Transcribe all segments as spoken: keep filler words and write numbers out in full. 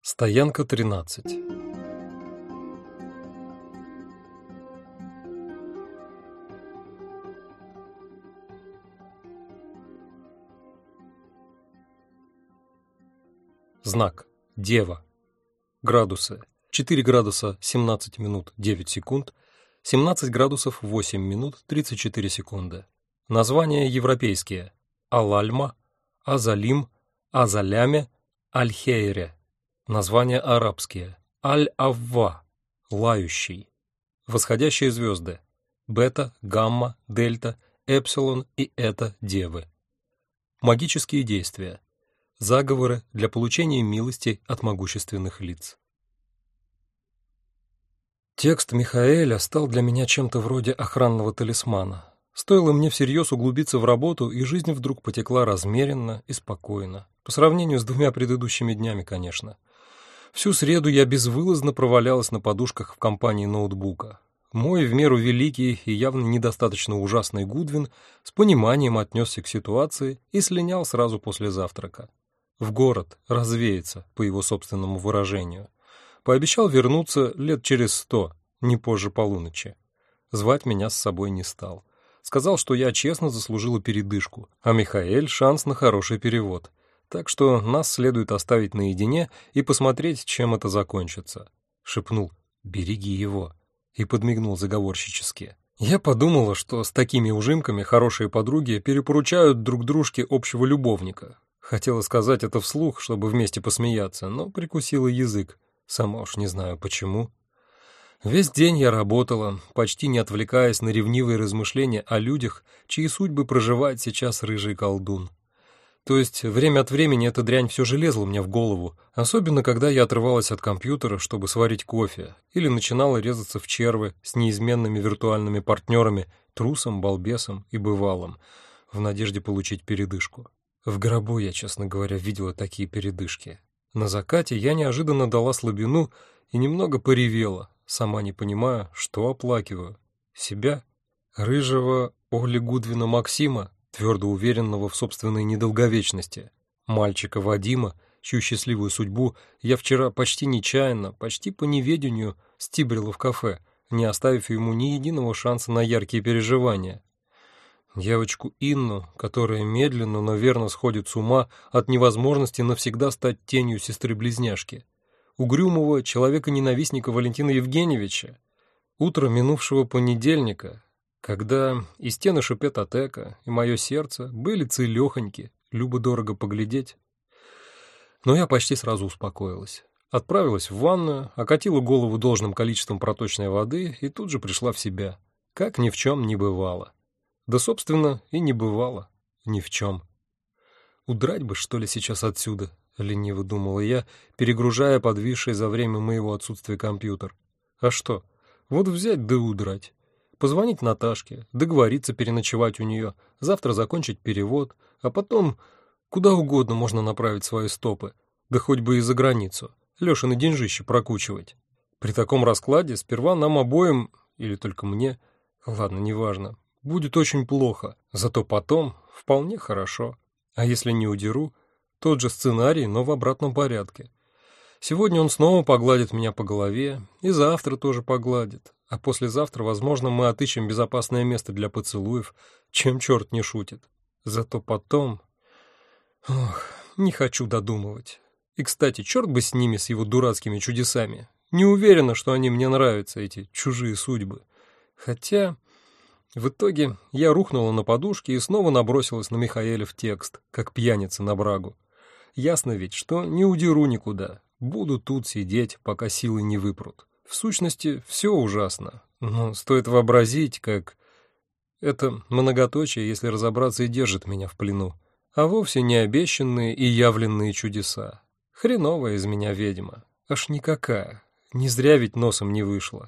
Стоянка тринадцать. Знак. Дева. Градусы. четыре градуса семнадцать минут девять секунд, семнадцать градусов восемь минут тридцать четыре секунды. Названия европейские: Ал-Альма, Азалим, Азаляме, Аль-Хейре. Названия арабские: Аль-Авва, лающий. Восходящие звезды: Бета, Гамма, Дельта, Эпсилон и Эта девы. Магические действия: заговоры для получения милости от могущественных лиц. Текст Михаэля стал для меня чем-то вроде охранного талисмана. Стоило мне всерьез углубиться в работу, и жизнь вдруг потекла размеренно и спокойно. По сравнению с двумя предыдущими днями, конечно. Всю среду я безвылазно провалялась на подушках в компании ноутбука. Мой в меру великий и явно недостаточно ужасный Гудвин с пониманием отнесся к ситуации и слинял сразу после завтрака. В город, развеяться, по его собственному выражению. Пообещал вернуться лет через сто, не позже полуночи. Звать меня с собой не стал. Сказал, что я честно заслужила передышку, а Михаэль — шанс на хороший перевод. Так что нас следует оставить наедине и посмотреть, чем это закончится. Шепнул: «Береги его», и подмигнул заговорщически. Я подумала, что с такими ужимками хорошие подруги перепоручают друг дружке общего любовника. Хотела сказать это вслух, чтобы вместе посмеяться, но прикусила язык. Сама уж не знаю почему. Весь день я работала, почти не отвлекаясь на ревнивые размышления о людях, чьи судьбы проживает сейчас рыжий колдун. То есть время от времени эта дрянь все же лезла мне в голову, особенно когда я отрывалась от компьютера, чтобы сварить кофе, или начинала резаться в червы с неизменными виртуальными партнерами, трусом, балбесом и бывалым, в надежде получить передышку. В гробу я, честно говоря, видела такие передышки. На закате я неожиданно дала слабину и немного поревела, сама не понимая, что оплакиваю. Себя? Рыжего Оли Гудвина Максима, твердо уверенного в собственной недолговечности, мальчика Вадима, чью счастливую судьбу я вчера почти нечаянно, почти по неведению стибрила в кафе, не оставив ему ни единого шанса на яркие переживания. Девочку Инну, которая медленно, но верно сходит с ума от невозможности навсегда стать тенью сестры-близняшки. Угрюмого человека-ненавистника Валентина Евгеньевича. Утро минувшего понедельника, когда и стены шипетотека, и мое сердце были целехоньки, любо-дорого поглядеть. Но я почти сразу успокоилась. Отправилась в ванную, окатила голову должным количеством проточной воды и тут же пришла в себя, как ни в чем не бывало. Да, собственно, и не бывало ни в чем. Удрать бы, что ли, сейчас отсюда, лениво думала я, перегружая подвисший за время моего отсутствия компьютер. А что? Вот взять да удрать. Позвонить Наташке, договориться переночевать у нее, завтра закончить перевод, а потом куда угодно можно направить свои стопы, да хоть бы и за границу, Лешины деньжище прокучивать. При таком раскладе сперва нам обоим, или только мне, ладно, неважно, будет очень плохо, зато потом вполне хорошо. А если не удеру, тот же сценарий, но в обратном порядке. Сегодня он снова погладит меня по голове, и завтра тоже погладит, а послезавтра, возможно, мы отыщем безопасное место для поцелуев, чем черт не шутит. Зато потом... Ох, не хочу додумывать. И, кстати, черт бы с ними, с его дурацкими чудесами. Не уверена, что они мне нравятся, эти чужие судьбы. Хотя... В итоге я рухнула на подушке и снова набросилась на Михаэля в текст, как пьяница на брагу. Ясно ведь, что не удеру никуда. Буду тут сидеть, пока силы не выпрут. В сущности, все ужасно. Но стоит вообразить, как... Это многоточие, если разобраться, и держит меня в плену. А вовсе не обещанные и явленные чудеса. Хреновая из меня ведьма. Аж никакая. Не зря ведь носом не вышла.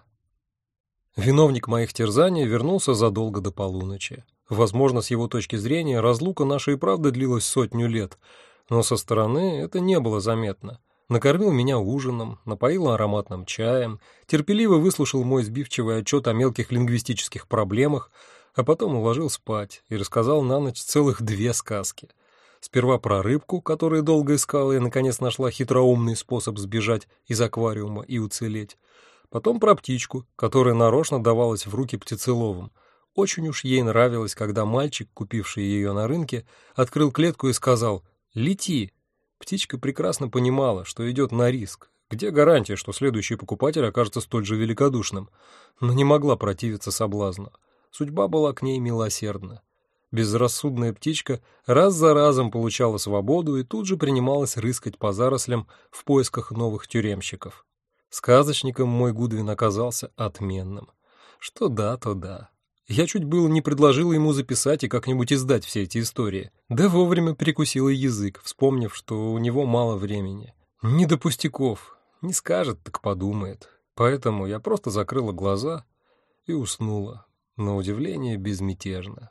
Виновник моих терзаний вернулся задолго до полуночи. Возможно, с его точки зрения, разлука наша и правда длилась сотню лет, но со стороны это не было заметно. Накормил меня ужином, напоил ароматным чаем, терпеливо выслушал мой сбивчивый отчет о мелких лингвистических проблемах, а потом уложил спать и рассказал на ночь целых две сказки. Сперва про рыбку, которую долго искала и, наконец, нашла хитроумный способ сбежать из аквариума и уцелеть. Потом про птичку, которая нарочно давалась в руки птицеловым. Очень уж ей нравилось, когда мальчик, купивший ее на рынке, открыл клетку и сказал «Лети!». Птичка прекрасно понимала, что идет на риск. Где гарантия, что следующий покупатель окажется столь же великодушным? Но не могла противиться соблазну. Судьба была к ней милосердна. Безрассудная птичка раз за разом получала свободу и тут же принималась рыскать по зарослям в поисках новых тюремщиков. Сказочником мой Гудвин оказался отменным. Что да, то да. Я чуть было не предложила ему записать и как-нибудь издать все эти истории, да вовремя прикусила язык, вспомнив, что у него мало времени. Не до пустяков, не скажет, так подумает. Поэтому я просто закрыла глаза и уснула, на удивление безмятежно.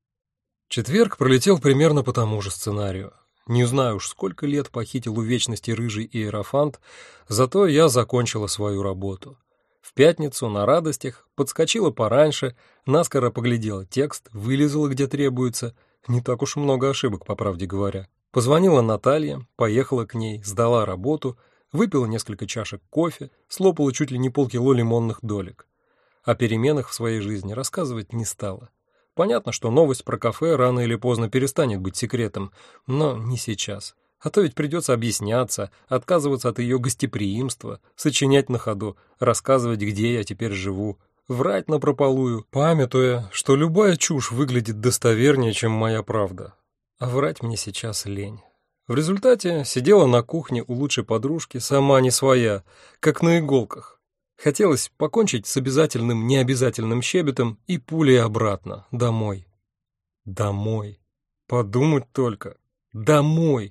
Четверг пролетел примерно по тому же сценарию. Не знаю уж, сколько лет похитил у вечности рыжий иерофант, зато я закончила свою работу. В пятницу на радостях подскочила пораньше, наскоро поглядела текст, вылезала где требуется, не так уж много ошибок, по правде говоря. Позвонила Наталье, поехала к ней, сдала работу, выпила несколько чашек кофе, слопала чуть ли не полкило лимонных долек. О переменах в своей жизни рассказывать не стала. Понятно, что новость про кафе рано или поздно перестанет быть секретом, но не сейчас. А то ведь придется объясняться, отказываться от ее гостеприимства, сочинять на ходу, рассказывать, где я теперь живу, врать напропалую, памятуя, что любая чушь выглядит достовернее, чем моя правда. А врать мне сейчас лень. В результате сидела на кухне у лучшей подружки, сама не своя, как на иголках. Хотелось покончить с обязательным необязательным щебетом и пулей обратно, домой. Домой. Подумать только. Домой.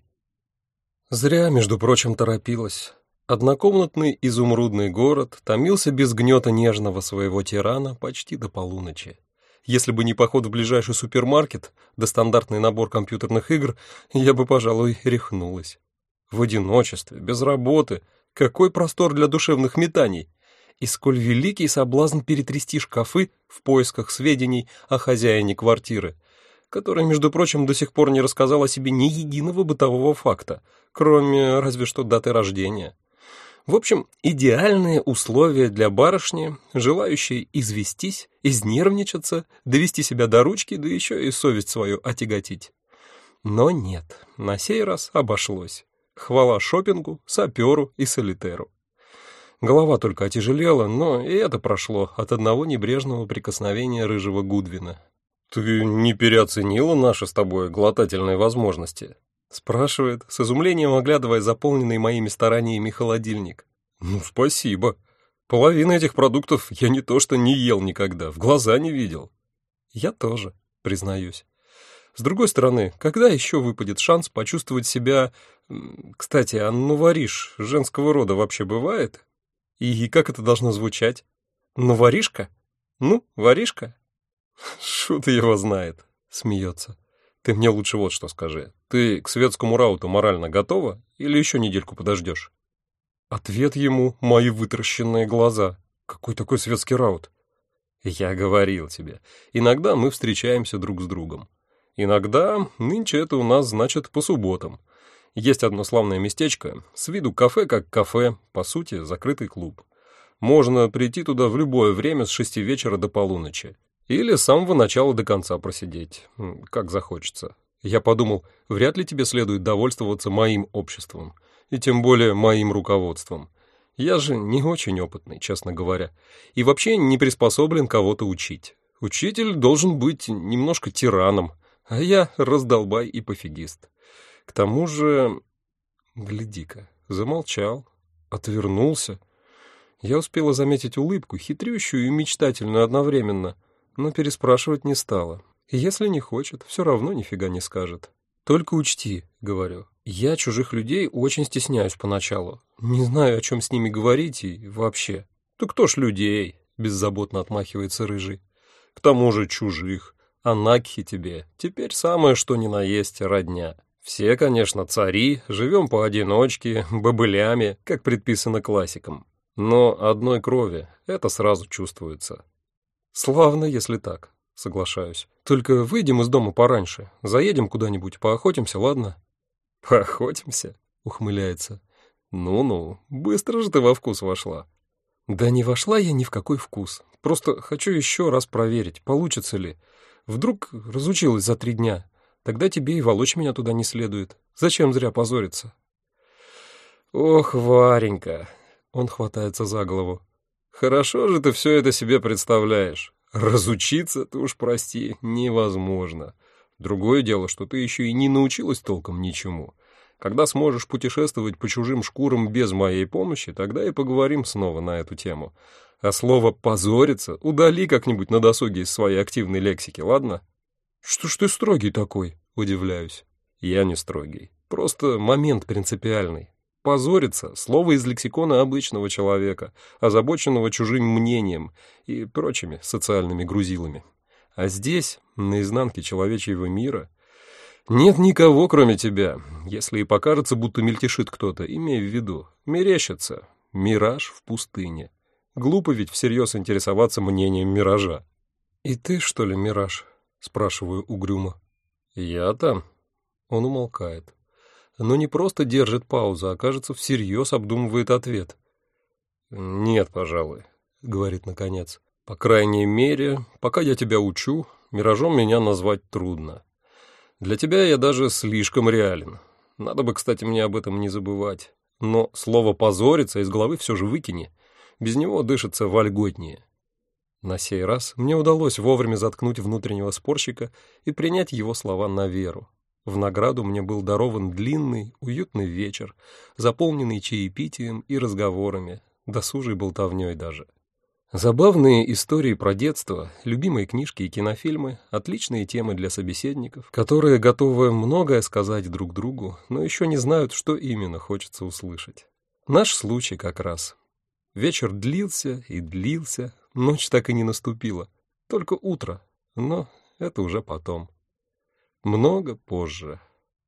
Зря, между прочим, торопилась. Однокомнатный изумрудный город томился без гнета нежного своего тирана почти до полуночи. Если бы не поход в ближайший супермаркет, да стандартный набор компьютерных игр, я бы, пожалуй, рехнулась. В одиночестве, без работы, какой простор для душевных метаний! И сколь великий соблазн перетрясти шкафы в поисках сведений о хозяине квартиры, который, между прочим, до сих пор не рассказал о себе ни единого бытового факта, кроме разве что даты рождения. В общем, идеальные условия для барышни, желающей известись, изнервничаться, довести себя до ручки, да еще и совесть свою отяготить. Но нет, на сей раз обошлось. Хвала шопингу, саперу и солитеру. Голова только отяжелела, но и это прошло от одного небрежного прикосновения рыжего Гудвина. «Ты не переоценила наши с тобой глотательные возможности?» — спрашивает, с изумлением оглядывая заполненный моими стараниями холодильник. «Ну, спасибо. Половину этих продуктов я не то что не ел никогда, в глаза не видел». «Я тоже», — признаюсь. С другой стороны, когда еще выпадет шанс почувствовать себя... Кстати, а новориш женского рода вообще бывает? И как это должно звучать? Ну, воришка? Ну, воришка? Шут его знает, смеется. Ты мне лучше вот что скажи. Ты к светскому рауту морально готова или еще недельку подождешь? Ответ ему — мои вытаращенные глаза. Какой такой светский раут? Я говорил тебе, иногда мы встречаемся друг с другом. Иногда, нынче это у нас значит по субботам. Есть одно славное местечко, с виду кафе как кафе, по сути, закрытый клуб. Можно прийти туда в любое время с шести вечера до полуночи. Или с самого начала до конца просидеть, как захочется. Я подумал, вряд ли тебе следует довольствоваться моим обществом, и тем более моим руководством. Я же не очень опытный, честно говоря, и вообще не приспособлен кого-то учить. Учитель должен быть немножко тираном, а я раздолбай и пофигист. К тому же... Гляди-ка, замолчал, отвернулся. Я успела заметить улыбку, хитрющую и мечтательную одновременно, но переспрашивать не стала. Если не хочет, все равно нифига не скажет. Только учти, говорю, я чужих людей очень стесняюсь поначалу. Не знаю, о чем с ними говорить и вообще. Да кто ж людей? Беззаботно отмахивается рыжий. К тому же чужих. А Накхи тебе теперь самое что ни на есть родня. Все, конечно, цари, живем поодиночке, бобылями, как предписано классикам. Но одной крови, это сразу чувствуется. Славно, если так. соглашаюсь. Только выйдем из дома пораньше, заедем куда-нибудь, поохотимся, ладно? Поохотимся? Ухмыляется. Ну-ну, быстро же ты во вкус вошла. Да не вошла я ни в какой вкус. Просто хочу еще раз проверить, получится ли. Вдруг разучилась за три дня. Тогда тебе и волочь меня туда не следует. Зачем зря позориться? Ох, Варенька, он хватается за голову. Хорошо же ты все это себе представляешь. Разучиться, ты уж прости, невозможно. Другое дело, что ты еще и не научилась толком ничему. Когда сможешь путешествовать по чужим шкурам без моей помощи, тогда и поговорим снова на эту тему. А слово «позориться» удали как-нибудь на досуге из своей активной лексики, ладно? Что ж ты строгий такой? Удивляюсь. Я не строгий. Просто момент принципиальный. Позориться — слово из лексикона обычного человека, озабоченного чужим мнением и прочими социальными грузилами. А здесь, на изнанке человечьего мира, нет никого, кроме тебя. Если и покажется, будто мельтешит кто-то, имей в виду, мерещится. Мираж в пустыне. Глупо ведь всерьез интересоваться мнением миража. «И ты, что ли, мираж?» — спрашиваю угрюмо. «Я-то?» Он умолкает. Но не просто держит паузу, а, кажется, всерьез обдумывает ответ. «Нет, пожалуй», — говорит наконец. «По крайней мере, пока я тебя учу, миражом меня назвать трудно. Для тебя я даже слишком реален. Надо бы, кстати, мне об этом не забывать. Но слово «позориться» из головы все же выкини. Без него дышится вольготнее». На сей раз мне удалось вовремя заткнуть внутреннего спорщика и принять его слова на веру. В награду мне был дарован длинный, уютный вечер, заполненный чаепитием и разговорами, досужей болтовней даже. Забавные истории про детство, любимые книжки и кинофильмы — отличные темы для собеседников, которые готовы многое сказать друг другу, но еще не знают, что именно хочется услышать. Наш случай как раз. Вечер длился и длился, ночь так и не наступила, только утро, но это уже потом. Много позже.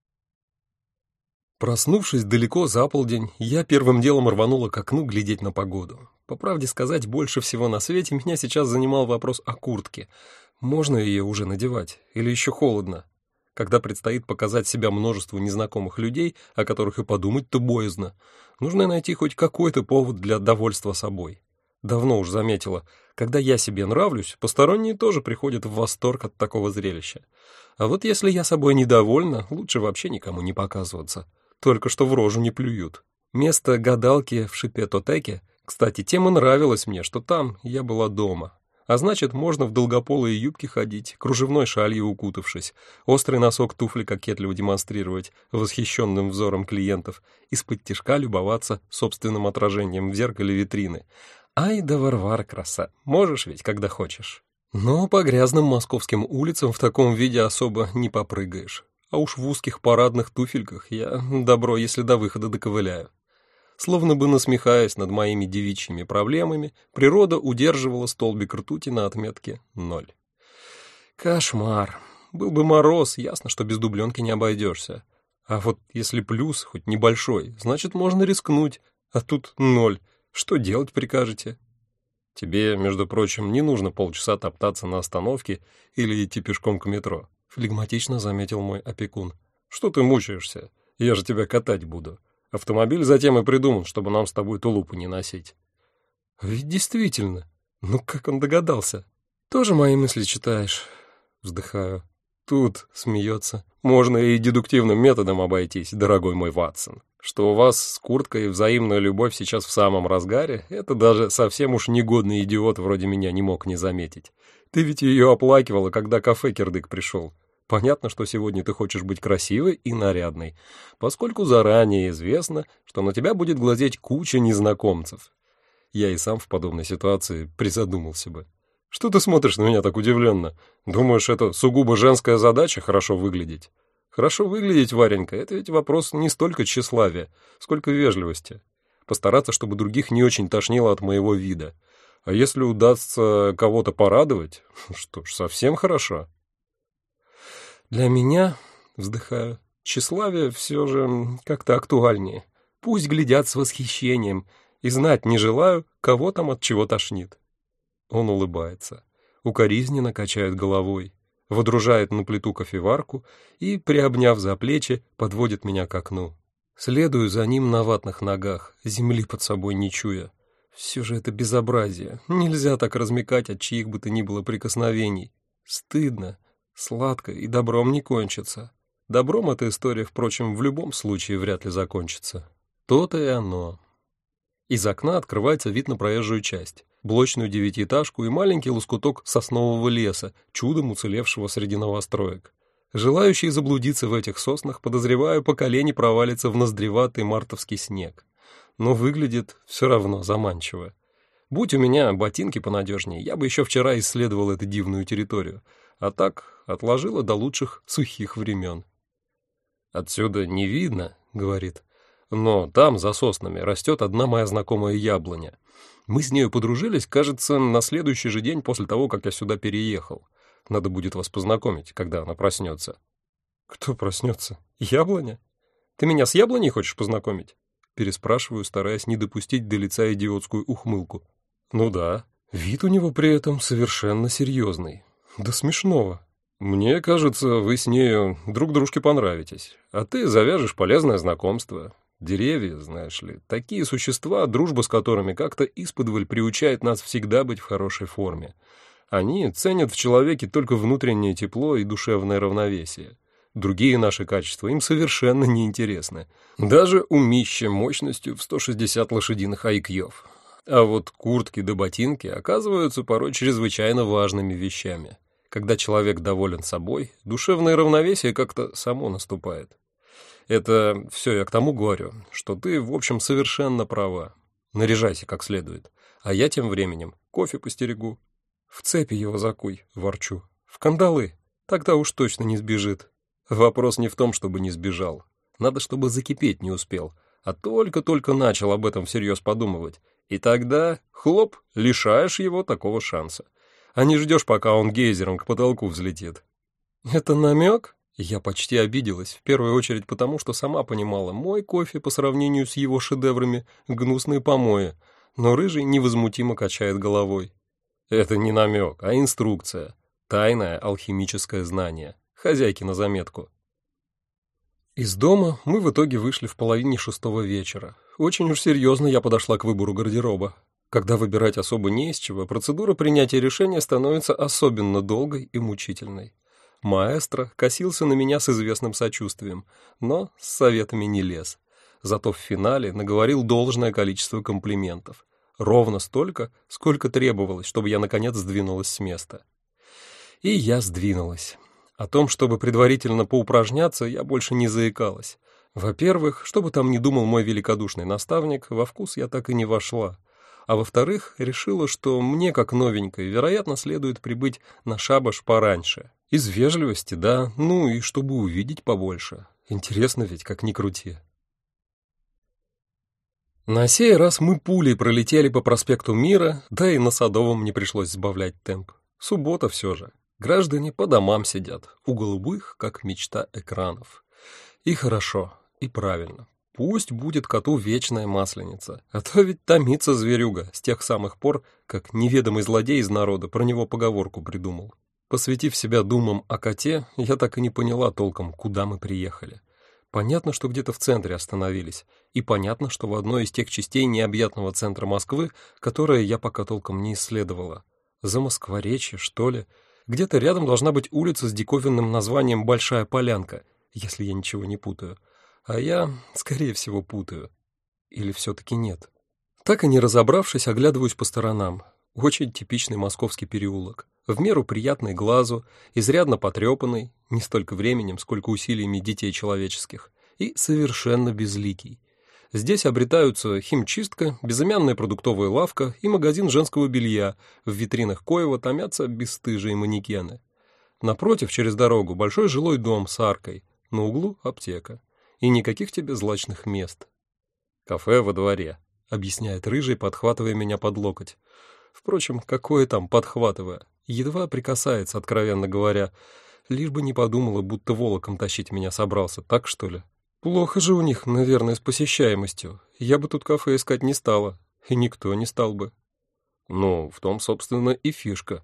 Проснувшись далеко за полдень, я первым делом рванула к окну глядеть на погоду. По правде сказать, больше всего на свете меня сейчас занимал вопрос о куртке. Можно ее уже надевать или еще холодно? Когда предстоит показать себя множеству незнакомых людей, о которых и подумать-то боязно, нужно найти хоть какой-то повод для довольства собой. Давно уж заметила, когда я себе нравлюсь, посторонние тоже приходят в восторг от такого зрелища. А вот если я собой недовольна, лучше вообще никому не показываться. Только что в рожу не плюют. Место гадалки в Шипетотеке, кстати, тем и нравилось мне, что там я была дома. А значит, можно в долгополые юбки ходить, кружевной шалью укутавшись, острый носок туфли кокетливо демонстрировать восхищенным взором клиентов, из-под тишка любоваться собственным отражением в зеркале витрины. Ай да Варвара краса, можешь ведь, когда хочешь. Но по грязным московским улицам в таком виде особо не попрыгаешь. А уж в узких парадных туфельках я добро, если до выхода доковыляю. Словно бы насмехаясь над моими девичьими проблемами, природа удерживала столбик ртути на отметке ноль. Кошмар. Был бы мороз, ясно, что без дубленки не обойдешься. А вот если плюс, хоть небольшой, значит, можно рискнуть. А тут ноль. Что делать прикажете? Тебе, между прочим, не нужно полчаса топтаться на остановке или идти пешком к метро, флегматично заметил мой опекун. Что ты мучаешься? Я же тебя катать буду. Автомобиль затем и придуман, чтобы нам с тобой тулупу не носить. Ведь действительно. Ну как он догадался? Тоже мои мысли читаешь? Вздыхаю. Тут смеется. Можно и дедуктивным методом обойтись, дорогой мой Ватсон. Что у вас с курткой взаимная любовь сейчас в самом разгаре, это даже совсем уж негодный идиот вроде меня не мог не заметить. Ты ведь ее оплакивала, когда кафе кирдык пришел. Понятно, что сегодня ты хочешь быть красивой и нарядной, поскольку заранее известно, что на тебя будет глазеть куча незнакомцев. Я и сам в подобной ситуации призадумался бы. Что ты смотришь на меня так удивленно? Думаешь, это сугубо женская задача — хорошо выглядеть? Хорошо выглядеть, Варенька, это ведь вопрос не столько тщеславия, сколько вежливости. Постараться, чтобы других не очень тошнило от моего вида. А если удастся кого-то порадовать, что ж, совсем хорошо. Для меня, вздыхаю, тщеславие все же как-то актуальнее. Пусть глядят с восхищением, и знать не желаю, кого там от чего тошнит. Он улыбается. укоризненно качает головой, водружает на плиту кофеварку и, приобняв за плечи, подводит меня к окну. Следую за ним на ватных ногах, земли под собой не чуя. Все же это безобразие, нельзя так размякать от чьих бы то ни было прикосновений. Стыдно, сладко и добром не кончится. Добром эта история, впрочем, в любом случае вряд ли закончится. То-то и оно. Из окна открывается вид на проезжую часть, блочную девятиэтажку и маленький лоскуток соснового леса, чудом уцелевшего среди новостроек. Желающие заблудиться в этих соснах, подозреваю, по колени провалится в ноздреватый мартовский снег. Но выглядит все равно заманчиво. Будь у меня ботинки понадежнее, я бы еще вчера исследовал эту дивную территорию, а так отложила до лучших сухих времен. «Отсюда не видно», — говорит, — «но там, за соснами, растет одна моя знакомая яблоня. Мы с нею подружились, кажется, на следующий же день после того, как я сюда переехал. Надо будет вас познакомить, когда она проснется». «Кто проснется? Яблоня? Ты меня с яблоней хочешь познакомить?» Переспрашиваю, стараясь не допустить до лица идиотскую ухмылку. «Ну да, вид у него при этом совершенно серьезный. До смешного. Мне кажется, вы с нею друг дружке понравитесь, а ты завяжешь полезное знакомство. Деревья, знаешь ли, такие существа, дружба с которыми как-то исподволь приучает нас всегда быть в хорошей форме. Они ценят в человеке только внутреннее тепло и душевное равновесие. Другие наши качества им совершенно неинтересны. Даже умище мощностью в сто шестьдесят лошадиных ай кью. А вот куртки да ботинки оказываются порой чрезвычайно важными вещами. Когда человек доволен собой, душевное равновесие как-то само наступает. Это все я к тому говорю, что ты, в общем, совершенно права. Наряжайся как следует. А я тем временем кофе постерегу. В цепи его закуй, ворчу. В кандалы. Тогда уж точно не сбежит. Вопрос не в том, чтобы не сбежал. Надо, чтобы закипеть не успел. А только-только начал об этом всерьез подумывать. И тогда, хлоп, лишаешь его такого шанса. А не ждешь, пока он гейзером к потолку взлетит. Это намек? Я почти обиделась, в первую очередь потому, что сама понимала, мой кофе по сравнению с его шедеврами — гнусные помои, но рыжий невозмутимо качает головой. Это не намек, а инструкция. Тайное алхимическое знание. Хозяйки на заметку. Из дома мы в итоге вышли в половине шестого вечера. Очень уж серьезно я подошла к выбору гардероба. Когда выбирать особо не из чего, процедура принятия решения становится особенно долгой и мучительной. Маэстро косился на меня с известным сочувствием, но с советами не лез. Зато в финале наговорил должное количество комплиментов. Ровно столько, сколько требовалось, чтобы я наконец сдвинулась с места. И я сдвинулась. О том, чтобы предварительно поупражняться, я больше не заикалась. Во-первых, что бы там ни думал мой великодушный наставник, во вкус я так и не вошла. А во-вторых, решила, что мне, как новенькой, вероятно, следует прибыть на шабаш пораньше. Из вежливости, да, ну и чтобы увидеть побольше. Интересно ведь, как ни крути. На сей раз мы пулей пролетели по проспекту Мира, да и на Садовом не пришлось сбавлять темп. Суббота все же. Граждане по домам сидят, у голубых, как мечта, экранов. И хорошо, и правильно. Пусть будет коту вечная масленица, а то ведь томится зверюга с тех самых пор, как неведомый злодей из народа про него поговорку придумал. Посвятив себя думам о коте, я так и не поняла толком, куда мы приехали. Понятно, что где-то в центре остановились, и понятно, что в одной из тех частей необъятного центра Москвы, которые я пока толком не исследовала. Замоскворечье, что ли? Где-то рядом должна быть улица с диковинным названием Большая Полянка, если я ничего не путаю. А я, скорее всего, путаю. Или все-таки нет? Так и не разобравшись, оглядываюсь по сторонам. Очень типичный московский переулок. В меру приятный глазу, изрядно потрепанный, не столько временем, сколько усилиями детей человеческих, и совершенно безликий. Здесь обретаются химчистка, безымянная продуктовая лавка и магазин женского белья, в витринах коего томятся бесстыжие манекены. Напротив, через дорогу, большой жилой дом с аркой, на углу аптека. И никаких тебе злачных мест. «Кафе во дворе», — объясняет рыжий, подхватывая меня под локоть. Впрочем, какое там подхватывая? Едва прикасается, откровенно говоря. Лишь бы не подумала, будто волоком тащить меня собрался, так что ли? Плохо же у них, наверное, с посещаемостью. Я бы тут кафе искать не стала, и никто не стал бы. Ну, в том, собственно, и фишка.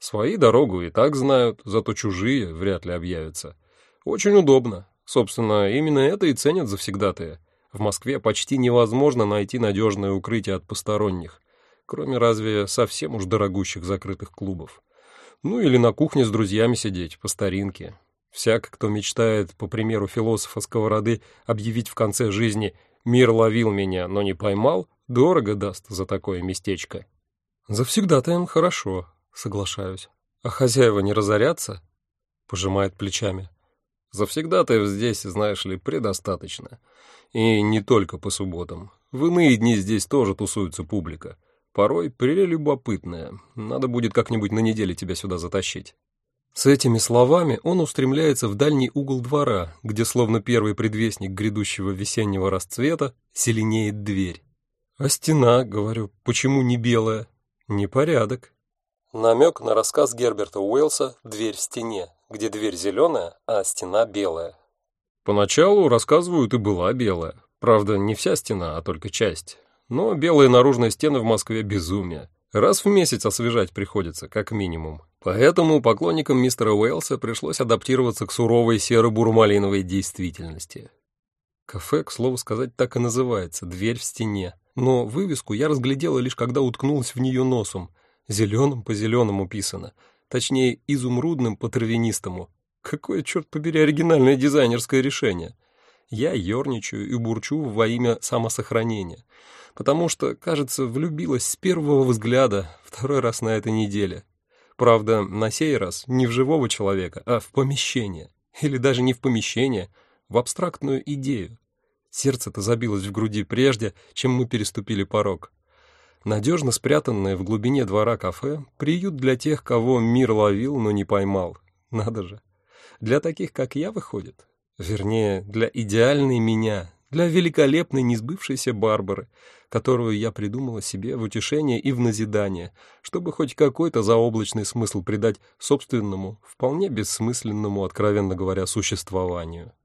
Свои дорогу и так знают, зато чужие вряд ли объявятся. Очень удобно. Собственно, именно это и ценят завсегдатые. В Москве почти невозможно найти надежное укрытие от посторонних, кроме разве совсем уж дорогущих закрытых клубов. Ну или на кухне с друзьями сидеть, по старинке. Всяк, кто мечтает, по примеру философа Сковороды, объявить в конце жизни «мир ловил меня, но не поймал», дорого даст за такое местечко. Завсегдатаем хорошо, соглашаюсь. А хозяева не разорятся? Пожимает плечами. Завсегдатаев здесь, знаешь ли, предостаточно. И не только по субботам. В иные дни здесь тоже тусуется публика. Порой прелюбопытная. Надо будет как-нибудь на неделе тебя сюда затащить. С этими словами он устремляется в дальний угол двора, где, словно первый предвестник грядущего весеннего расцвета, зеленеет дверь. А стена, говорю, почему не белая? Непорядок. Намек на рассказ Герберта Уэллса «Дверь в стене», где дверь зеленая, а стена белая. Поначалу, рассказывают, и была белая. Правда, не вся стена, а только часть. Но белые наружные стены в Москве безумие. Раз в месяц освежать приходится, как минимум. Поэтому поклонникам мистера Уэллса пришлось адаптироваться к суровой серо-бурмалиновой действительности. Кафе, к слову сказать, так и называется «Дверь в стене». Но вывеску я разглядела лишь когда уткнулась в нее носом. Зеленым по зеленому писано. Точнее, изумрудным по травянистому. Какое, черт побери, оригинальное дизайнерское решение. Я ерничаю и бурчу во имя самосохранения. Потому что, кажется, влюбилась с первого взгляда второй раз на этой неделе. Правда, на сей раз не в живого человека, а в помещение. Или даже не в помещение, в абстрактную идею. Сердце-то забилось в груди прежде, чем мы переступили порог. Надежно спрятанное в глубине двора кафе — приют для тех, кого мир ловил, но не поймал. Надо же. Для таких, как я, выходит. Вернее, для идеальной меня, для великолепной несбывшейся Барбары, которую я придумала себе в утешение и в назидание, чтобы хоть какой-то заоблачный смысл придать собственному, вполне бессмысленному, откровенно говоря, существованию.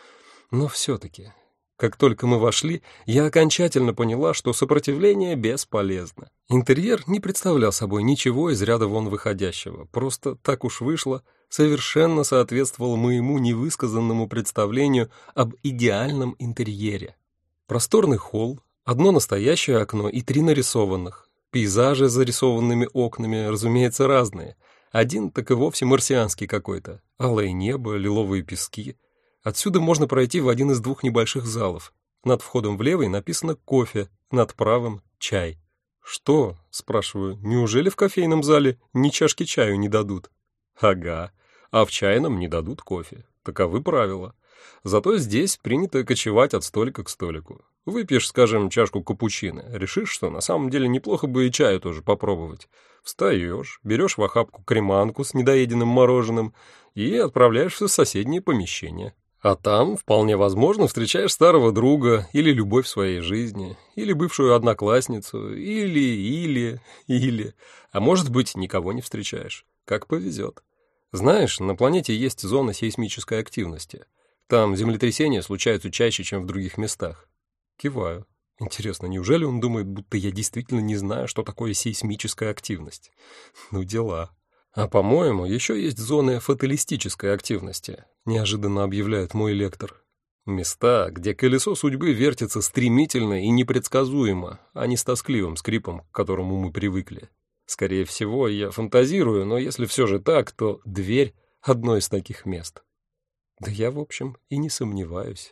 Но все-таки, как только мы вошли, я окончательно поняла, что сопротивление бесполезно. Интерьер не представлял собой ничего из ряда вон выходящего, просто так уж вышло, совершенно соответствовал моему невысказанному представлению об идеальном интерьере. Просторный холл, одно настоящее окно и три нарисованных. Пейзажи с зарисованными окнами, разумеется, разные. Один так и вовсе марсианский какой-то. Алое небо, лиловые пески. Отсюда можно пройти в один из двух небольших залов. Над входом в левый написано «кофе», над правым «чай». «Что?» — спрашиваю. «Неужели в кофейном зале ни чашки чаю не дадут?» «Ага, а в чайном не дадут кофе. Таковы правила. Зато здесь принято кочевать от столика к столику. Выпьешь, скажем, чашку капучино, решишь, что на самом деле неплохо бы и чаю тоже попробовать. Встаешь, берешь в охапку креманку с недоеденным мороженым и отправляешься в соседнее помещение. А там, вполне возможно, встречаешь старого друга, или любовь своей жизни, или бывшую одноклассницу, или, или, или, а может быть, никого не встречаешь, как повезет. Знаешь, на планете есть зона сейсмической активности. Там землетрясения случаются чаще, чем в других местах. Киваю. Интересно, неужели он думает, будто я действительно не знаю, что такое сейсмическая активность? Ну, дела. А, по-моему, еще есть зоны фаталистической активности, неожиданно объявляет мой лектор. Места, где колесо судьбы вертится стремительно и непредсказуемо, а не с тоскливым скрипом, к которому мы привыкли. Скорее всего, я фантазирую, но если все же так, то дверь — одно из таких мест. Да я, в общем, и не сомневаюсь.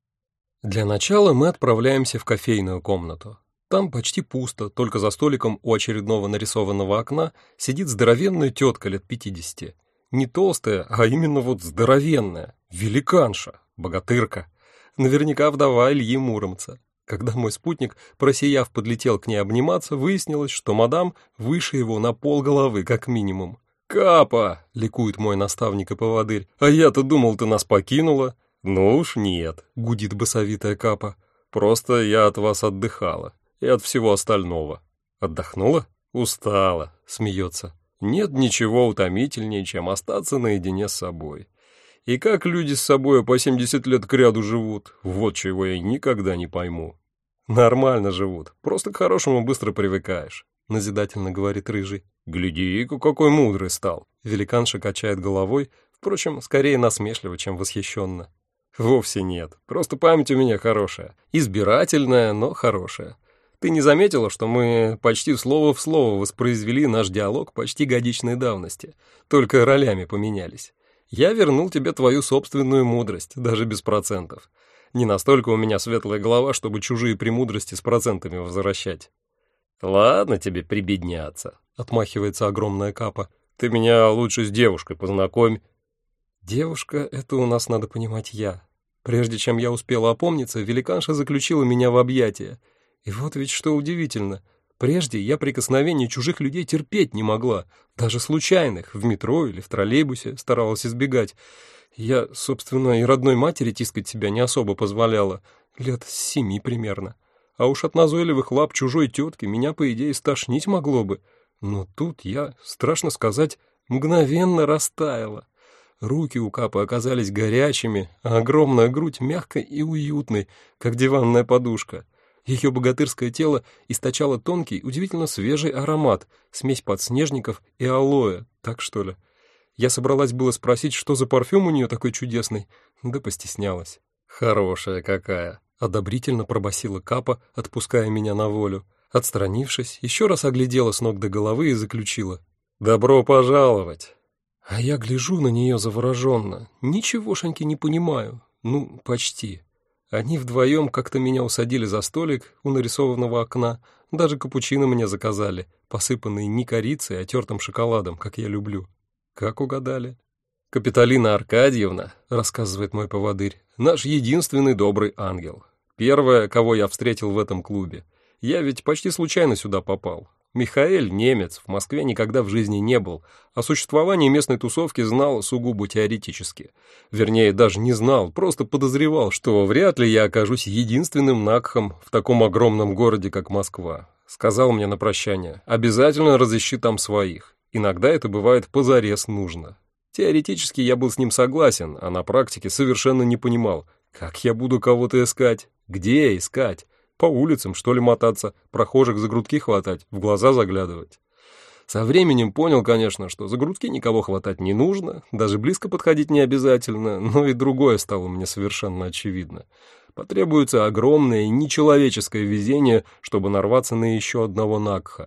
Для начала мы отправляемся в кофейную комнату. Там почти пусто, только за столиком у очередного нарисованного окна сидит здоровенная тетка лет пятидесяти. Не толстая, а именно вот здоровенная, великанша, богатырка. Наверняка вдова Ильи Муромца. Когда мой спутник, просияв, подлетел к ней обниматься, выяснилось, что мадам выше его на полголовы, как минимум. «Капа!» — ликует мой наставник и поводырь. «А я-то думал, ты нас покинула». «Ну уж нет», — гудит басовитая Капа. «Просто я от вас отдыхала. И от всего остального». «Отдохнула?» «Устала», — смеется. «Нет ничего утомительнее, чем остаться наедине с собой. И как люди с собой по семьдесят лет кряду живут, вот чего я никогда не пойму». «Нормально живут, просто к хорошему быстро привыкаешь», — назидательно говорит Рыжий. Гляди-ка, какой мудрый стал. Великанша качает головой, впрочем, скорее насмешливо, чем восхищенно. Вовсе нет, просто память у меня хорошая. Избирательная, но хорошая. Ты не заметила, что мы почти слово в слово воспроизвели наш диалог почти годичной давности, только ролями поменялись. Я вернул тебе твою собственную мудрость, даже без процентов. Не настолько у меня светлая голова, чтобы чужие премудрости с процентами возвращать. Ладно тебе прибедняться, отмахивается огромная Капа. Ты меня лучше с девушкой познакомь. Девушка — это у нас, надо понимать, я. Прежде чем я успела опомниться, великанша заключила меня в объятия. И вот ведь что удивительно. Прежде я прикосновений чужих людей терпеть не могла, даже случайных, в метро или в троллейбусе старалась избегать. Я, собственно, и родной матери тискать себя не особо позволяла, лет с семи примерно. А уж от назойливых лап чужой тетки меня, по идее, стошнить могло бы. Но тут я, страшно сказать, мгновенно растаяла. Руки у Капы оказались горячими, а огромная грудь мягкой и уютной, как диванная подушка. Ее богатырское тело источало тонкий, удивительно свежий аромат, смесь подснежников и алоэ, так что ли. Я собралась было спросить, что за парфюм у нее такой чудесный, да постеснялась. «Хорошая какая!» — одобрительно пробасила Капа, отпуская меня на волю. Отстранившись, еще раз оглядела с ног до головы и заключила: «Добро пожаловать!» А я гляжу на нее завороженно, ничегошеньки не понимаю, ну, почти. Они вдвоем как-то меня усадили за столик у нарисованного окна, даже капучино мне заказали, посыпанный не корицей, а тертым шоколадом, как я люблю. Как угадали? Капитолина Аркадьевна, рассказывает мой поводырь, наш единственный добрый ангел. Первая, кого я встретил в этом клубе. Я ведь почти случайно сюда попал. Михаэль, немец, в Москве никогда в жизни не был, о существовании местной тусовки знал сугубо теоретически. Вернее, даже не знал, просто подозревал, что вряд ли я окажусь единственным накхом в таком огромном городе, как Москва. Сказал мне на прощание: обязательно разыщи там своих. Иногда это бывает позарез нужно. Теоретически я был с ним согласен, а на практике совершенно не понимал, как я буду кого-то искать, где искать. По улицам, что ли, мотаться, прохожих за грудки хватать, в глаза заглядывать. Со временем понял, конечно, что за грудки никого хватать не нужно, даже близко подходить не обязательно, но и другое стало мне совершенно очевидно. Потребуется огромное нечеловеческое везение, чтобы нарваться на еще одного накха.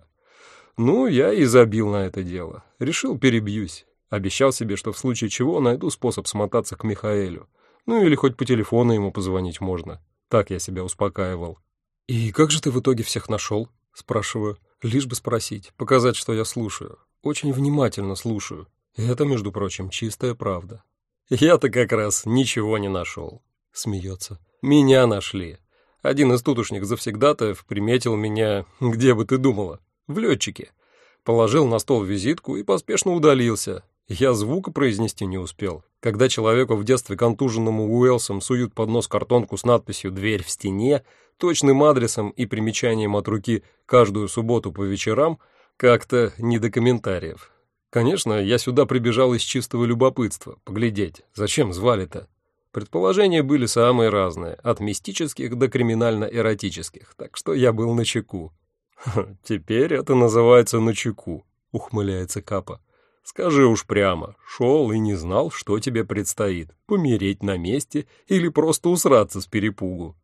Ну, я и забил на это дело. Решил, перебьюсь. Обещал себе, что в случае чего найду способ смотаться к Михаэлю. Ну или хоть по телефону ему позвонить можно. Так я себя успокаивал. «И как же ты в итоге всех нашел?» — спрашиваю. Лишь бы спросить, показать, что я слушаю. Очень внимательно слушаю. И это, между прочим, чистая правда. «Я-то как раз ничего не нашел», — смеется. «Меня нашли. Один из тутошних завсегдатаев приметил меня, где бы ты думала, в летчике. Положил на стол визитку и поспешно удалился. Я звука произнести не успел. Когда человеку в детстве контуженному Уэлсом суют под нос картонку с надписью «Дверь в стене», точным адресом и примечанием от руки каждую субботу по вечерам, как-то не до комментариев. Конечно, я сюда прибежал из чистого любопытства, поглядеть, зачем звали-то. Предположения были самые разные, от мистических до криминально-эротических, так что я был начеку. «Теперь это называется начеку», — ухмыляется Капа. «Скажи уж прямо, шел и не знал, что тебе предстоит, помереть на месте или просто усраться с перепугу».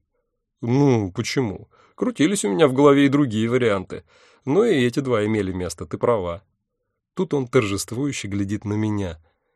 «Ну, почему? Крутились у меня в голове и другие варианты. Но и эти два имели место, ты права». Тут он торжествующе глядит на меня.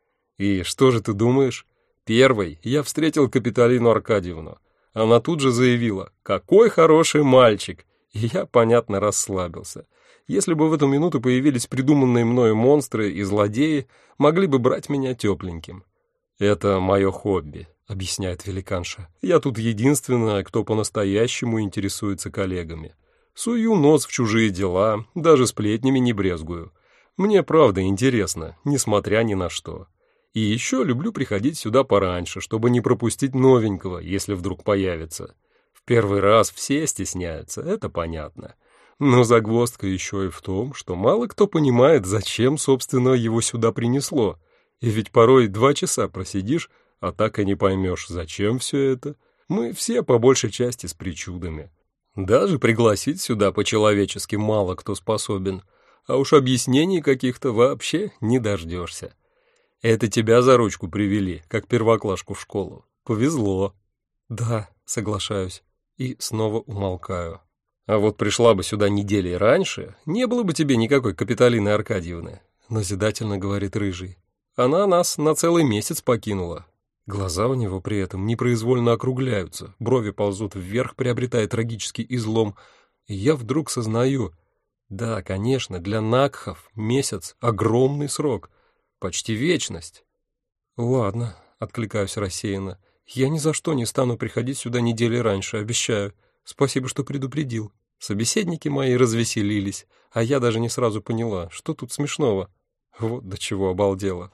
«И что же ты думаешь? Первой я встретил Капитолину Аркадьевну. Она тут же заявила: «Какой хороший мальчик!» И я, понятно, расслабился. Если бы в эту минуту появились придуманные мною монстры и злодеи, могли бы брать меня тепленьким. «Это мое хобби», — объясняет великанша. «Я тут единственная, кто по-настоящему интересуется коллегами. Сую нос в чужие дела, даже сплетнями не брезгую. Мне правда интересно, несмотря ни на что. И еще люблю приходить сюда пораньше, чтобы не пропустить новенького, если вдруг появится. В первый раз все стесняются, это понятно. Но загвоздка еще и в том, что мало кто понимает, зачем, собственно, его сюда принесло. И ведь порой два часа просидишь, а так и не поймешь, зачем все это. Мы все по большей части с причудами. Даже пригласить сюда по-человечески мало кто способен. А уж объяснений каких-то вообще не дождешься. Это тебя за ручку привели, как первоклашку в школу. Повезло. Да, соглашаюсь. И снова умолкаю. А вот пришла бы сюда недели раньше, не было бы тебе никакой Капитолины Аркадьевны, назидательно говорит Рыжий. Она нас на целый месяц покинула. Глаза у него при этом непроизвольно округляются, брови ползут вверх, приобретая трагический излом. И я вдруг сознаю, да, конечно, для Накхов месяц — огромный срок, почти вечность. Ладно, откликаюсь рассеянно, я ни за что не стану приходить сюда недели раньше, обещаю. Спасибо, что предупредил. Собеседники мои развеселились, а я даже не сразу поняла, что тут смешного. Вот до чего обалдела.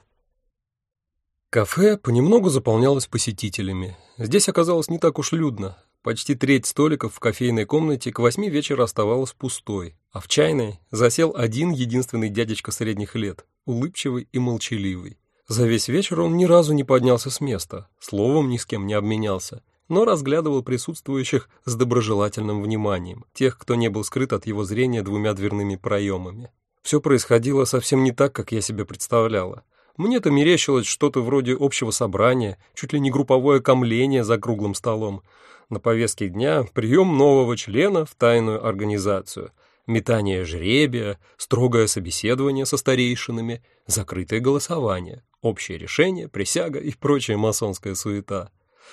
Кафе понемногу заполнялось посетителями. Здесь оказалось не так уж людно. Почти треть столиков в кофейной комнате к восьми вечера оставалась пустой, а в чайной засел один единственный дядечка средних лет, улыбчивый и молчаливый. За весь вечер он ни разу не поднялся с места, словом ни с кем не обменялся, но разглядывал присутствующих с доброжелательным вниманием, тех, кто не был скрыт от его зрения двумя дверными проемами. Все происходило совсем не так, как я себе представляла. Мне-то мерещилось что-то вроде общего собрания, чуть ли не групповое камление за круглым столом. На повестке дня прием нового члена в тайную организацию, метание жребия, строгое собеседование со старейшинами, закрытое голосование, общее решение, присяга и прочая масонская суета.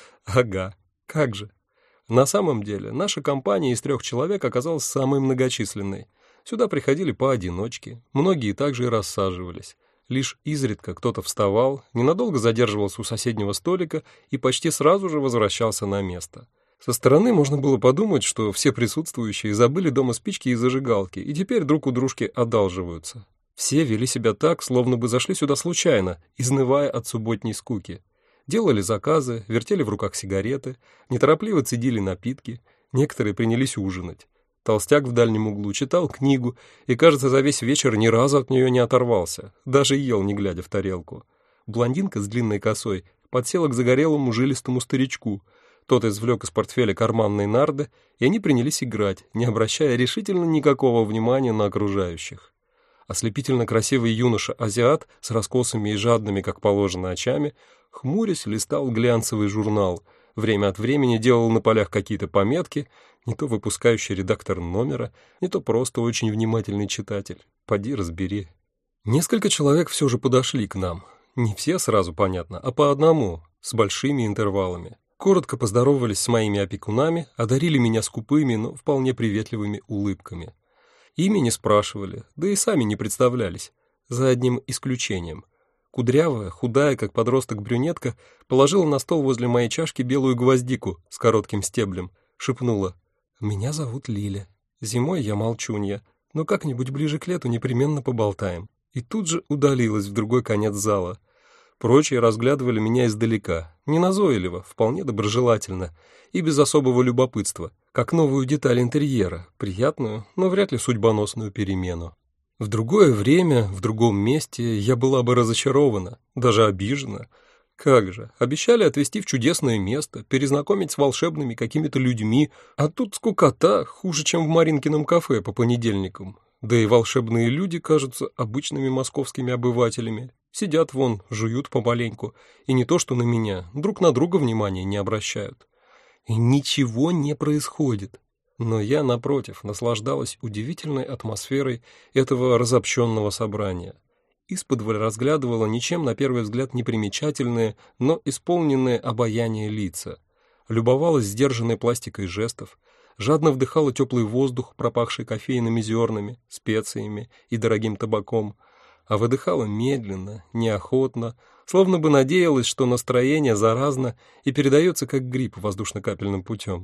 Ага, как же. На самом деле, наша компания из трех человек оказалась самой многочисленной. Сюда приходили поодиночке, многие также и рассаживались. Лишь изредка кто-то вставал, ненадолго задерживался у соседнего столика и почти сразу же возвращался на место. Со стороны можно было подумать, что все присутствующие забыли дома спички и зажигалки, и теперь друг у дружки одалживаются. Все вели себя так, словно бы зашли сюда случайно, изнывая от субботней скуки. Делали заказы, вертели в руках сигареты, неторопливо цедили напитки, некоторые принялись ужинать. Толстяк в дальнем углу читал книгу и, кажется, за весь вечер ни разу от нее не оторвался, даже ел, не глядя в тарелку. Блондинка с длинной косой подсела к загорелому жилистому старичку. Тот извлек из портфеля карманные нарды, и они принялись играть, не обращая решительно никакого внимания на окружающих. Ослепительно красивый юноша-азиат с раскосыми и жадными, как положено, очами, хмурясь, листал глянцевый журнал, время от времени делал на полях какие-то пометки, не то выпускающий редактор номера, не то просто очень внимательный читатель. Поди разбери. Несколько человек все же подошли к нам. Не все сразу, понятно, а по одному, с большими интервалами. Коротко поздоровались с моими опекунами, одарили меня скупыми, но вполне приветливыми улыбками. Имя не спрашивали, да и сами не представлялись, за одним исключением. Кудрявая, худая, как подросток брюнетка, положила на стол возле моей чашки белую гвоздику с коротким стеблем, шепнула: «Меня зовут Лиля. Зимой я молчунья, но как-нибудь ближе к лету непременно поболтаем». И тут же удалилась в другой конец зала. Прочие разглядывали меня издалека, не назойливо, вполне доброжелательно и без особого любопытства, как новую деталь интерьера, приятную, но вряд ли судьбоносную перемену. В другое время, в другом месте я была бы разочарована, даже обижена. Как же, обещали отвезти в чудесное место, перезнакомить с волшебными какими-то людьми, а тут скукота, хуже, чем в Маринкином кафе по понедельникам. Да и волшебные люди кажутся обычными московскими обывателями. Сидят вон, жуют помаленьку, и не то что на меня, друг на друга внимания не обращают. И ничего не происходит. Но я, напротив, наслаждалась удивительной атмосферой этого разобщенного собрания. Исподволь разглядывала ничем на первый взгляд непримечательные, но исполненные обаяния лица. Любовалась сдержанной пластикой жестов, жадно вдыхала теплый воздух, пропахший кофейными зернами, специями и дорогим табаком, а выдыхала медленно, неохотно, словно бы надеялась, что настроение заразно и передается как грипп воздушно-капельным путем.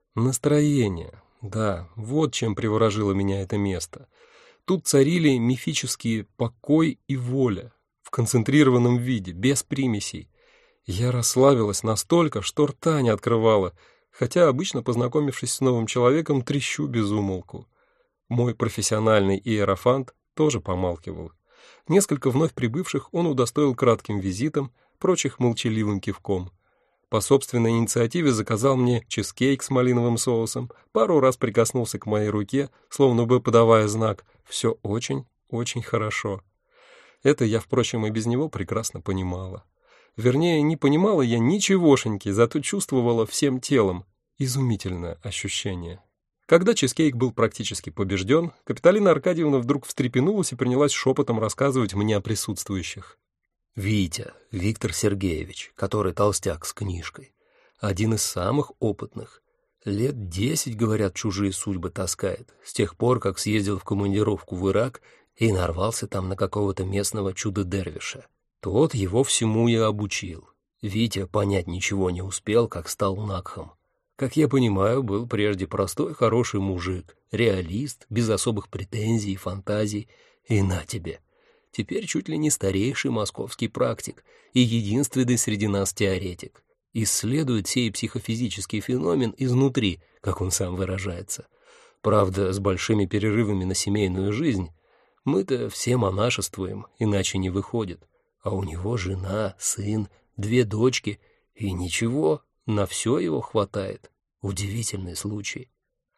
Настроение, да, вот чем приворожило меня это место. Тут царили мифические покой и воля, в концентрированном виде, без примесей. Я расслабилась настолько, что рта не открывала, хотя обычно, познакомившись с новым человеком, трещу без умолку. Мой профессиональный иерофант тоже помалкивал. Несколько вновь прибывших он удостоил кратким визитом, прочих молчаливым кивком. По собственной инициативе заказал мне чизкейк с малиновым соусом, пару раз прикоснулся к моей руке, словно бы подавая знак «все очень, очень хорошо. Это я, впрочем, и без него прекрасно понимала. Вернее, не понимала я ничегошеньки, зато чувствовала всем телом. Изумительное ощущение. Когда чизкейк был практически побежден, Капитолина Аркадьевна вдруг встрепенулась и принялась шепотом рассказывать мне о присутствующих. Витя, Виктор Сергеевич, который толстяк с книжкой, один из самых опытных. Лет десять, говорят, чужие судьбы таскает, с тех пор, как съездил в командировку в Ирак и нарвался там на какого-то местного чудо-дервиша. Тот его всему и обучил. Витя понять ничего не успел, как стал Накхом. Как я понимаю, был прежде простой хороший мужик, реалист, без особых претензий и фантазий, и на тебе. Теперь чуть ли не старейший московский практик и единственный среди нас теоретик. Исследует сей психофизический феномен изнутри, как он сам выражается. Правда, с большими перерывами на семейную жизнь. Мы-то все монашествуем, иначе не выходит. А у него жена, сын, две дочки, и ничего, на все его хватает. Удивительный случай.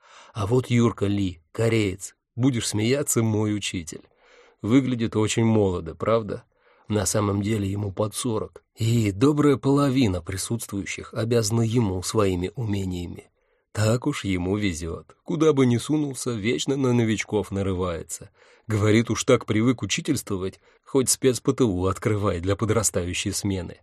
А вот Юрка Ли, кореец, будешь смеяться, мой учитель. Выглядит очень молодо, правда? На самом деле ему под сорок, и добрая половина присутствующих обязана ему своими умениями. Так уж ему везет. Куда бы ни сунулся, вечно на новичков нарывается. Говорит, уж так привык учительствовать, хоть спец-ПТУ открывай для подрастающей смены.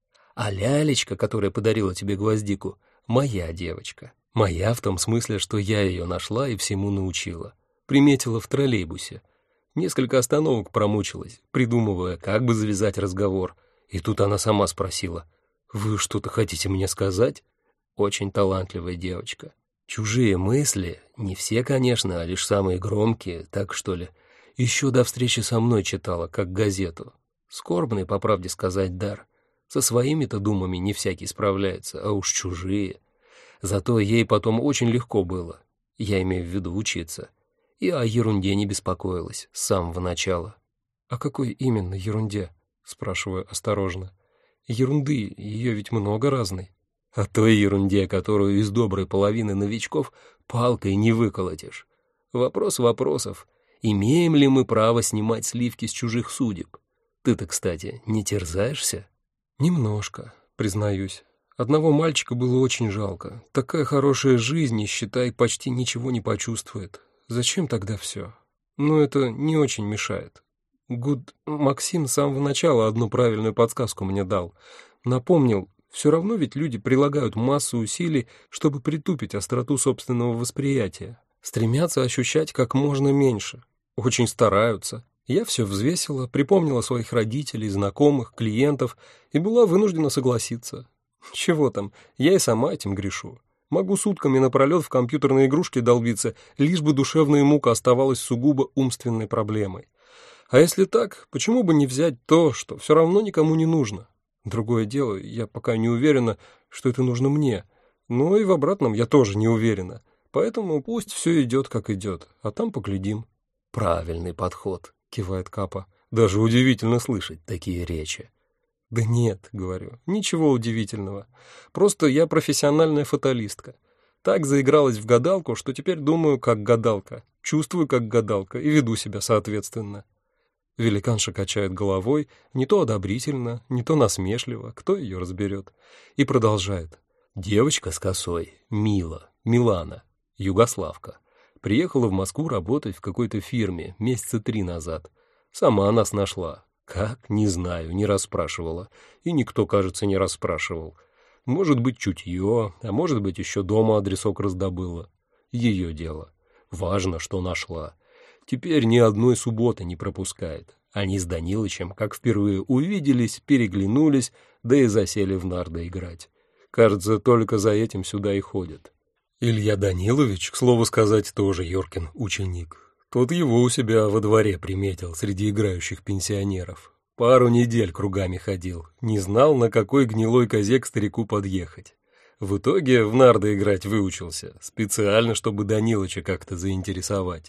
А лялечка, которая подарила тебе гвоздику, моя девочка. Моя в том смысле, что я ее нашла и всему научила. Приметила в троллейбусе. Несколько остановок промучилась, придумывая, как бы завязать разговор. И тут она сама спросила: «Вы что-то хотите мне сказать?» Очень талантливая девочка. Чужие мысли, не все, конечно, а лишь самые громкие, так что ли, еще до встречи со мной читала, как газету. Скорбный, по правде сказать, дар. Со своими-то думами не всякий справляется, а уж чужие. Зато ей потом очень легко было, я имею в виду учиться. И о ерунде не беспокоилась с самого начала. «О какой именно ерунде?» — спрашиваю осторожно. «Ерунды, ее ведь много разной». «О той ерунде, которую из доброй половины новичков палкой не выколотишь. Вопрос вопросов. Имеем ли мы право снимать сливки с чужих судеб? Ты-то, кстати, не терзаешься?» «Немножко, признаюсь. Одного мальчика было очень жалко. Такая хорошая жизнь, и, считай, почти ничего не почувствует. Зачем тогда все? Но это не очень мешает. Гуд Максим с самого начала одну правильную подсказку мне дал. Напомнил, все равно ведь люди прилагают массу усилий, чтобы притупить остроту собственного восприятия. Стремятся ощущать как можно меньше. Очень стараются. Я все взвесила, припомнила своих родителей, знакомых, клиентов и была вынуждена согласиться. Чего там, я и сама этим грешу. Могу сутками напролет в компьютерные игрушки долбиться, лишь бы душевная мука оставалась сугубо умственной проблемой. А если так, почему бы не взять то, что все равно никому не нужно? Другое дело, я пока не уверена, что это нужно мне, но и в обратном я тоже не уверена. Поэтому пусть все идет, как идет, а там поглядим». «Правильный подход», — кивает Капа. «Даже удивительно слышать такие речи». «Да нет, — говорю, — ничего удивительного. Просто я профессиональная фаталистка. Так заигралась в гадалку, что теперь думаю как гадалка, чувствую как гадалка и веду себя соответственно». Великанша качает головой, не то одобрительно, не то насмешливо, кто ее разберет, и продолжает. «Девочка с косой, Мила, Милана, югославка, приехала в Москву работать в какой-то фирме месяца три назад. Сама нас нашла. Как? Не знаю, не расспрашивала. И никто, кажется, не расспрашивал. Может быть, чутье, а может быть, еще дома адресок раздобыла. Ее дело. Важно, что нашла. Теперь ни одной субботы не пропускает. Они с Данилычем, как впервые увиделись, переглянулись, да и засели в нарды играть. Кажется, только за этим сюда и ходят. Илья Данилович, к слову сказать, тоже Юркин ученик. Тот его у себя во дворе приметил среди играющих пенсионеров. Пару недель кругами ходил, не знал, на какой гнилой козе к старику подъехать. В итоге в нарды играть выучился, специально, чтобы Данилыча как-то заинтересовать.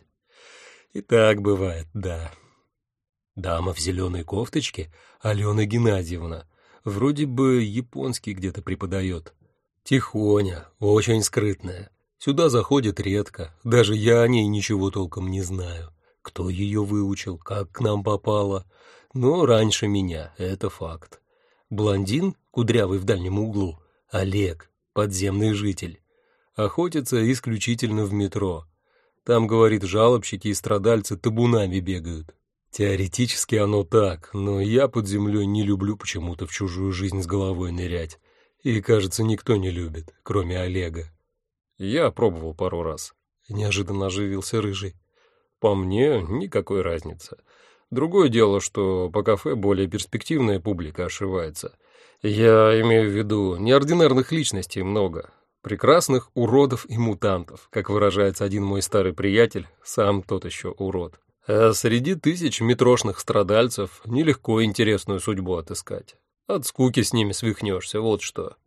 И так бывает, да. Дама в зеленой кофточке, Алена Геннадьевна, вроде бы японский где-то преподает. Тихоня, очень скрытная. Сюда заходит редко, даже я о ней ничего толком не знаю. Кто ее выучил, как к нам попала? Но раньше меня, это факт. Блондин, кудрявый в дальнем углу, Олег, подземный житель. Охотится исключительно в метро. Там, говорит, жалобщики и страдальцы табунами бегают. Теоретически оно так, но я под землей не люблю почему-то в чужую жизнь с головой нырять. И, кажется, никто не любит, кроме Олега. Я пробовал пару раз. Неожиданно оживился Рыжий. По мне, никакой разницы. Другое дело, что по кафе более перспективная публика ошивается. Я имею в виду, неординарных личностей много. Прекрасных уродов и мутантов, как выражается один мой старый приятель, сам тот еще урод. А среди тысяч метрошных страдальцев нелегко интересную судьбу отыскать. От скуки с ними свихнешься, вот что.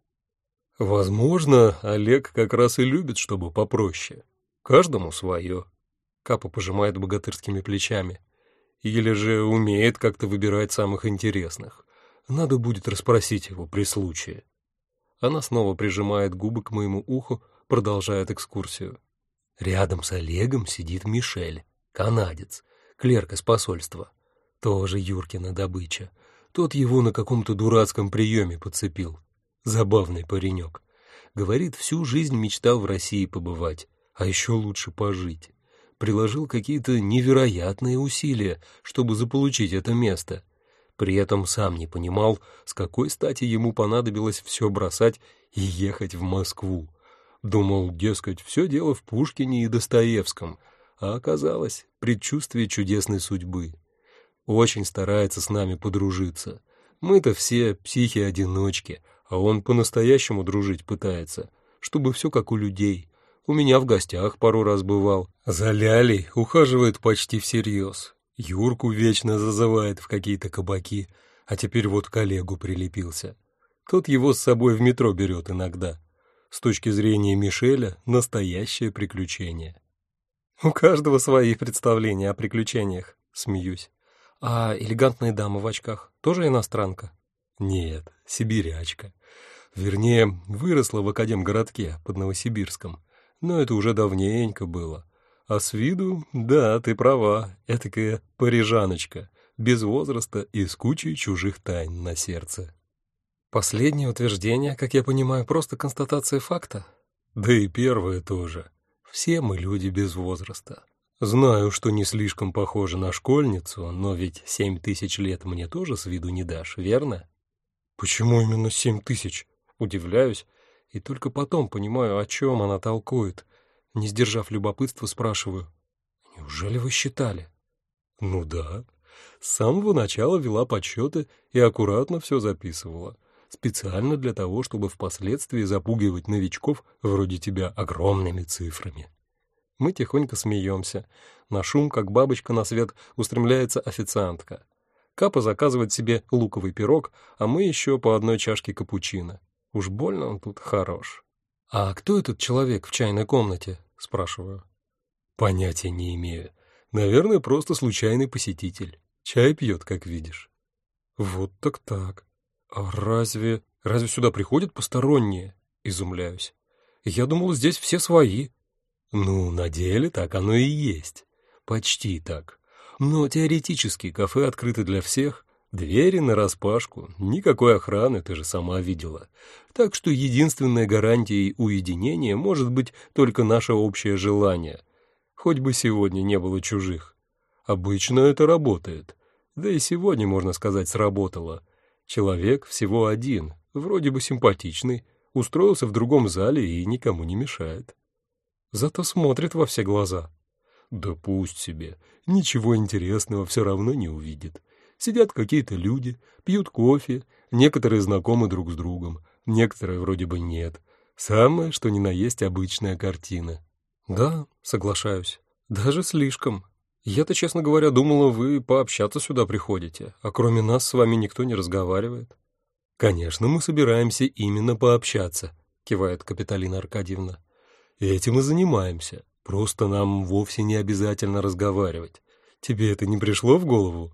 Возможно, Олег как раз и любит, чтобы попроще. Каждому свое. Капа пожимает богатырскими плечами. Или же умеет как-то выбирать самых интересных. Надо будет расспросить его при случае. Она снова прижимает губы к моему уху, продолжает экскурсию. Рядом с Олегом сидит Мишель, канадец, клерк из посольства. Тоже Юркина добыча. Тот его на каком-то дурацком приеме подцепил. Забавный паренек. Говорит, всю жизнь мечтал в России побывать, а еще лучше пожить. Приложил какие-то невероятные усилия, чтобы заполучить это место. При этом сам не понимал, с какой стати ему понадобилось все бросать и ехать в Москву. Думал, дескать, все дело в Пушкине и Достоевском, а оказалось предчувствие чудесной судьбы. Очень старается с нами подружиться. Мы-то все психи-одиночки, а он по-настоящему дружить пытается, чтобы все как у людей. У меня в гостях пару раз бывал. За Лялей ухаживает почти всерьез. Юрку вечно зазывает в какие-то кабаки, а теперь вот к Олегу прилепился. Тот его с собой в метро берет иногда. С точки зрения Мишеля, настоящее приключение. У каждого свои представления о приключениях, смеюсь. А элегантная дама в очках тоже иностранка? Нет, сибирячка. Вернее, выросла в академгородке под Новосибирском, но это уже давненько было. А с виду, да, ты права, этакая парижаночка, без возраста и с кучей чужих тайн на сердце. Последнее утверждение, как я понимаю, просто констатация факта. Да и первое тоже. Все мы люди без возраста. Знаю, что не слишком похожа на школьницу, но ведь семь тысяч лет мне тоже с виду не дашь, верно? Почему именно семь тысяч? Удивляюсь, и только потом понимаю, о чем она толкует. Не сдержав любопытства, спрашиваю: «Неужели вы считали?» «Ну да. С самого начала вела подсчеты и аккуратно все записывала. Специально для того, чтобы впоследствии запугивать новичков вроде тебя огромными цифрами». Мы тихонько смеемся. На шум, как бабочка на свет, устремляется официантка. Капа заказывает себе луковый пирог, а мы еще по одной чашке капучино. Уж больно он тут хорош. «А кто этот человек в чайной комнате?» — спрашиваю. «Понятия не имею. Наверное, просто случайный посетитель. Чай пьет, как видишь». «Вот так так. А разве... разве сюда приходят посторонние?» — изумляюсь. «Я думал, здесь все свои». «Ну, на деле так оно и есть. Почти так. Но теоретически кафе открыто для всех. Двери нараспашку, никакой охраны, ты же сама видела. Так что единственной гарантией уединения может быть только наше общее желание. Хоть бы сегодня не было чужих. Обычно это работает. Да и сегодня, можно сказать, сработало. Человек всего один, вроде бы симпатичный, устроился в другом зале и никому не мешает. Зато смотрит во все глаза. Да пусть себе, ничего интересного все равно не увидит. Сидят какие-то люди, пьют кофе, некоторые знакомы друг с другом, некоторые вроде бы нет. Самое, что ни на есть, обычная картина. Да, соглашаюсь, даже слишком. Я-то, честно говоря, думала, вы пообщаться сюда приходите, а кроме нас с вами никто не разговаривает. Конечно, мы собираемся именно пообщаться, кивает Капитолина Аркадьевна. Этим и занимаемся, просто нам вовсе не обязательно разговаривать. Тебе это не пришло в голову?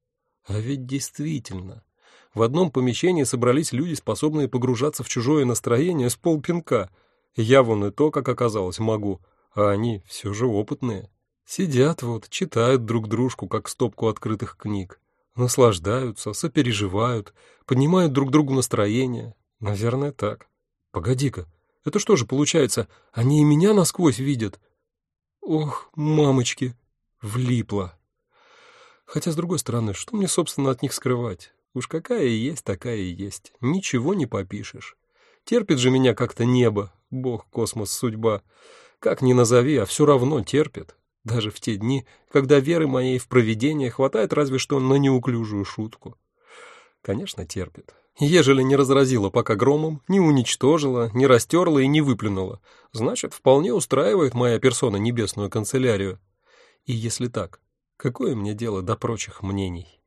А ведь действительно, в одном помещении собрались люди, способные погружаться в чужое настроение с полпинка. Я вон и то, как оказалось, могу, а они все же опытные. Сидят вот, читают друг дружку, как стопку открытых книг. Наслаждаются, сопереживают, поднимают друг другу настроение. Наверное, так. Погоди-ка, это что же получается, они и меня насквозь видят? Ох, мамочки, влипло. Хотя, с другой стороны, что мне, собственно, от них скрывать? Уж какая и есть, такая и есть. Ничего не попишешь. Терпит же меня как-то небо, Бог, космос, судьба. Как ни назови, а все равно терпит. Даже в те дни, когда веры моей в провидение хватает разве что на неуклюжую шутку. Конечно, терпит. Ежели не разразила пока громом, не уничтожила, не растерла и не выплюнула, значит, вполне устраивает моя персона небесную канцелярию. И если так, какое мне дело до прочих мнений?